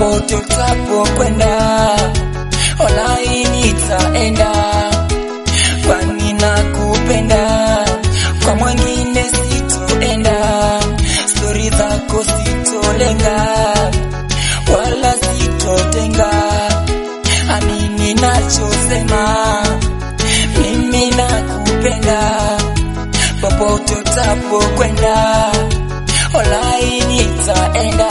popote utapokwenda, walai nitaenda, kwani nakupenda, kwa mwingine sitoenda, stori zako sitolenga, wala sitotenga, amini nachosema, mimi nakupenda, popote utapokwenda, walai nitaenda,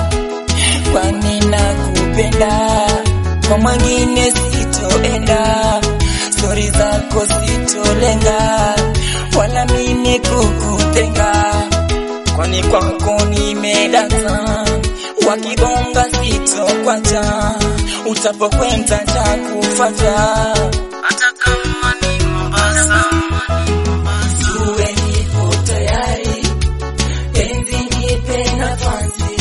kwani nakupenda, kwa mwingine sitoenda, stori zako sitolenga, wala mimi kukutenga, kwani kwako nimedata, wakibonga sitokwacha, utapokwenda nitakufuata, hata kama ni Mombasa. Uwe nipo tayari, penzi nipe nafasi,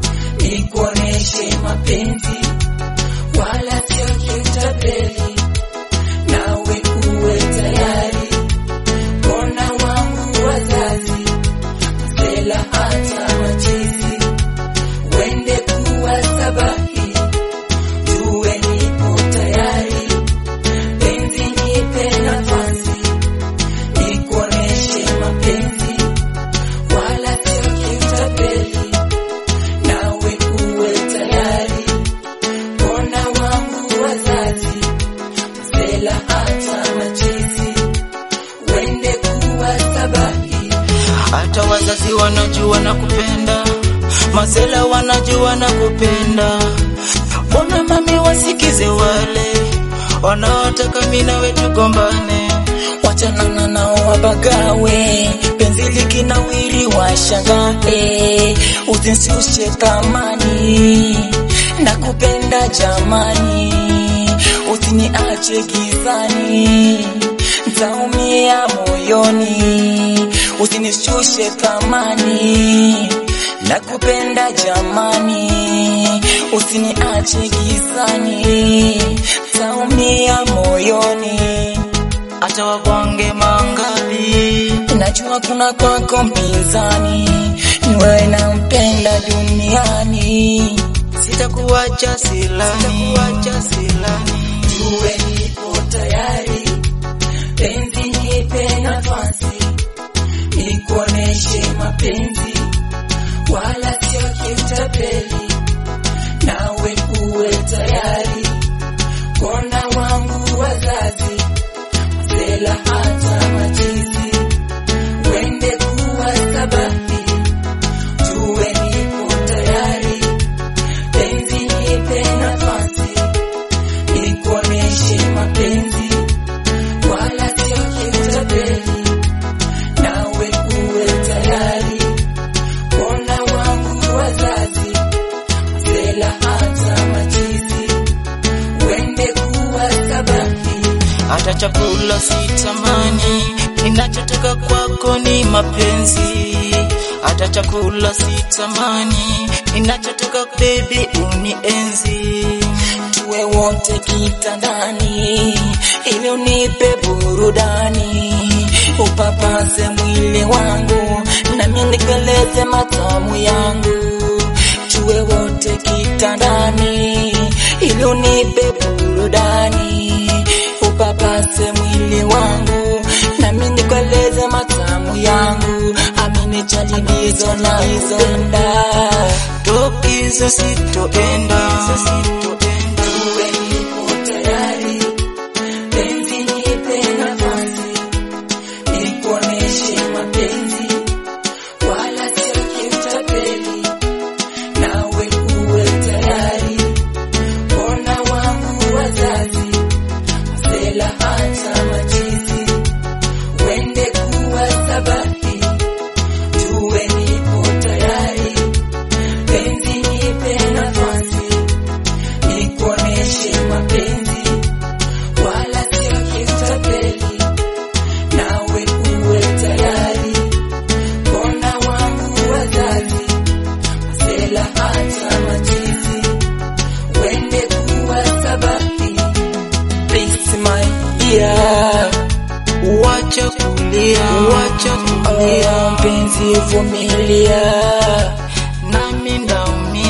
nikuoneshe mapenzi, wala sio kiutapeli, nawe uwe tayari, kona wangu wazazi, msela hata machizi, wende kuwa sabahi. Uwe nipo tayari, penzi nipe nafasi, nikuoneshe mapenzi, wala sio kiutapeli, nawe uwe tayari, kona wangu wazazi, msela hata machizi, wende kuwa sabahi. Hata wazazi wanajua na kupenda, masela wanajua na kupenda, mbona mami wasikize wale wanaotaka mimi nawe tugombane? Wachana nao wabagawe, penzi likinawiri washangae, usinishushe thamani, nakupenda jamani, usiniache gizani, nitaumia moyoni, usinishushe thamani, nakupenda jamani, usiniache gizani, nitaumia moyoni. Hata wabonge mangapi, najua kuna kwako mpinzani, niwe nampenda duniani, sitakuacha silani. Uwe nipo tayari, penzi nipe nafasi, nikuoneshe mapenzi, wala sio kiutapeli, nawe uwe tayari, kona wangu wazazi, msela hata machizi, wende kuwa sabahi. Uwe nipo tayari, penzi nipe nafasi, nikuoneshe mapenzi, wala sio kiutapeli, nawe uwe tayari, kona wangu wazazi, msela hata machizi, wende kuwa sabahi. Hata chakula sitamani, ninachotaka kwako ni mapenzi. Hata chakula sitamani, ninachotaka baby unienzi. Tuwe wote kitandani, ili unipe burudani, upapase mwili wangu, nami nikeleze matamu yangu. Tuwe wote kitandani, ili unipe burudani, upapase mwili wangu, nami nikeleze matamu yangu. Amini jalibizo na izonda, tokizo sitoenda. Uwe nipo tayari, penzi nipe nafasi, nikuoneshe mapenzi, wala sio kiutapeli, nawe uwe tayari, kona wangu wazazi, msela hata machizi, wende kuwa sabahi. Uwe nipo tayari, penzi nipe nafasi, nikuoneshe mapenzi, wala sio kiutapeli, nawe uwe tayari, kona wangu wazazi, msela hata machizi, wende kuwa sabahi. Please my dear, wacha kulia, mpenzi vumilia, nami ndaumia.